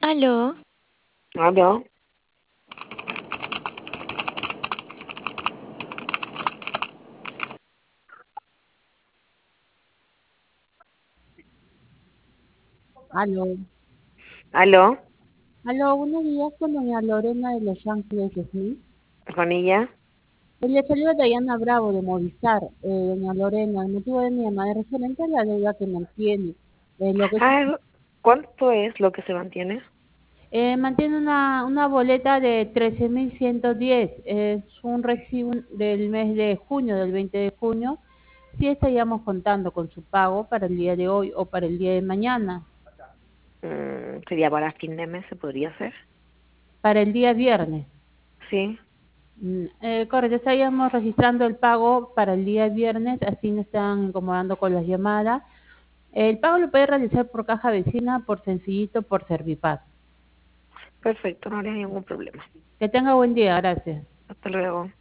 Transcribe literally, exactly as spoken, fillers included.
Aló, Aló, Aló, aló, aló, buenos días con doña Lorena de Los Ángeles Smith. con ella. Eh, Le salió Dayana Bravo de Movistar, eh, doña Lorena. El motivo de mi llamada es referente a la deuda que mantiene. Eh, lo que Ah, ¿cuánto es lo que se mantiene? eh, mantiene una, una boleta de trece mil ciento diez. Es un recibo del mes de junio, del veinte de junio. Si estaríamos contando con su pago para el día de hoy o para el día de mañana, Mm, sería para fin de mes, ¿se podría hacer? para el día viernes. Sí, Mm, Eh, correcto, estaríamos registrando el pago para el día viernes, así no están incomodando con las llamadas. El pago lo puede realizar por caja vecina, por Sencillito, por Servipaz. perfecto, no habría ningún problema. Que tenga buen día, gracias. Hasta luego.